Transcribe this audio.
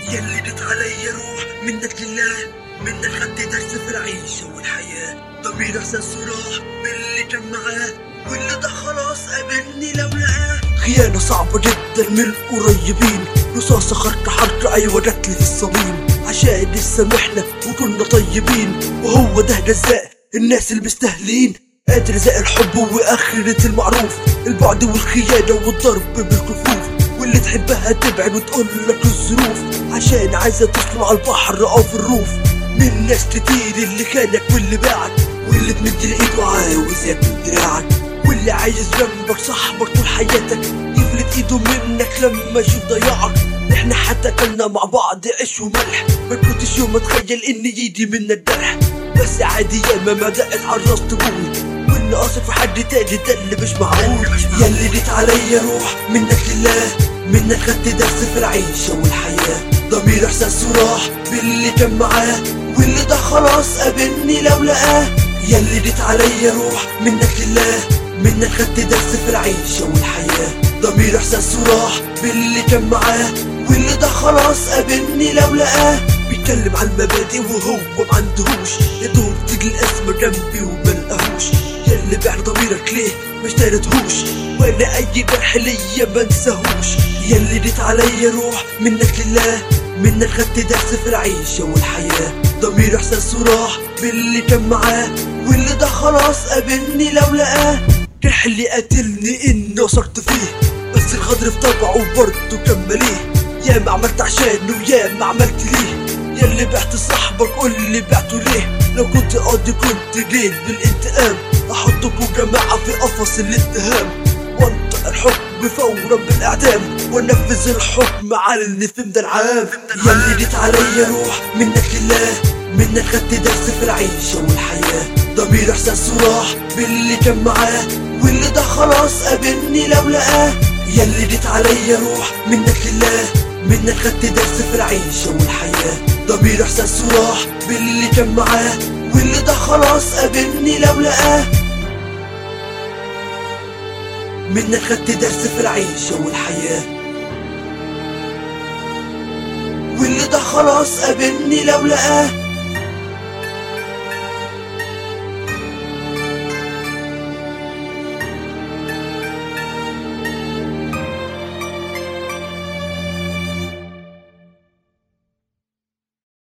يلي جيت علي روح منك لله، منك خدت درس في العيشة والحياة. ضمير احسن صراح باللي كان معاه، واللي ده خلاص قابلني لو لقاه. خيانة صعبة جدا من القريبين، رصاصة خرقة حركة ايوه جاتلي في الصميم. عشان سامحنا وكنا طيبين، وهو ده جزاء الناس المستهلين. قادر زي الحب واخرة المعروف، البعد والخيانة والضرب بالكفوف. واللي تحبها تبعد وتقولك الظروف، عشان عايزة تصل على البحر او في الروف. من ناس كتير اللي خانك واللي باعك، واللي تمد الايد وعاوز ياكل دراعك. واللي عايز جنبك صاحبك طول حياتك، يفلت ايده منك لما يشوف ضياعك. احنا حتى كلنا مع بعض عيش وملح، ما كنتش يوم اتخيل ان يجي منا الجرح. بس عادي ياما ما دقت عالراس تقول، وان اثق في حد تاني ده اللي مش معقول. ياللي جيت عليا روح منك لله، منك خدت درس في العيشة والحياة. ضمير احساس وراح باللي كان معاه، واللي ده خلاص قابلني لو لقاه. ياللي جيت عليا روح منك لله، منك خدت درس في العيشة والحياة. ضمير احساس وراح باللي كان معاه، واللي ده خلاص قابلني لو لقاه. بيتكلم عن مبادئ وهو معندهوش، يا دوب تيجي الاسم جنبي وملقاهوش. ياللي بعد ضميرك ليه مشتريتهوش، وانا اي جرح ليا منساهوش. ياللي جيت عليا روح منك لله، منك خدت درس في العيشة والحياة. ضمير احساس وراح باللي كان معاه، واللي ده خلاص قابلني لو لقاه. جرح اللي قاتلني اني وثقت فيه، بس الغدر في طبعه برضه كان مليه. ياما عملت عشانه وياما عملت ليه، ياللي بعت صاحبك قولي بعته ليه. لو كنت قاضي كنت جيت بالانتقام، احطكوا جماعة في قفص الاتهام، وانطق الحكم فورا بالاعدام، وانفذ الحكم على اللي في مدى العام. ياللي جيت عليا روح منك لله، منك خدت درس في العيشة والحياة. ضمير احساس وراح باللي كان معاه، واللي ده خلاص قابلني لو لقاه. ياللي جيت عليا روح منك لله، منك خدت درس في العيشة والحياة. ضمير احساس وراح باللي كان معاه، واللي ده خلاص قابلني لو لقاه. منك خدت درس في العيشة والحياة، واللي ده خلاص قابلني لو لقاه.